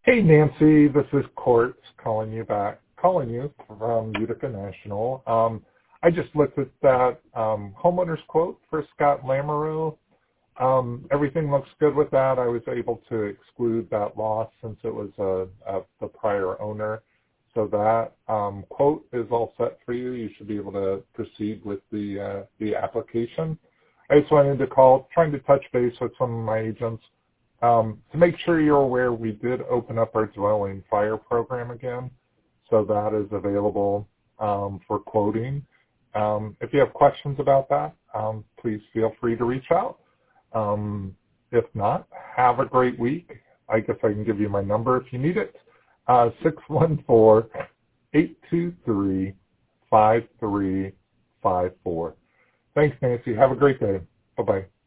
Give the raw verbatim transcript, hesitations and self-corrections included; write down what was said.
Hey, Nancy, this is Court calling you back, calling you from Utica National. Um, I just looked at that um, homeowner's quote for Scott Lamoureux. Um, everything looks good with that. I was able to exclude that loss since it was a, a, the prior owner. So that um, quote is all set for you. You should be able to proceed with the uh, the application. I just wanted to call, trying to touch base with some of my agents. Um, to make sure you're aware, we did open up our dwelling fire program again, so that is available um, for quoting. Um, if you have questions about that, um, please feel free to reach out. Um, if not, have a great week. I guess I can give you my number if you need it, uh, six one four, eight two three, five three five four. Thanks, Nancy. Have a great day. Bye-bye.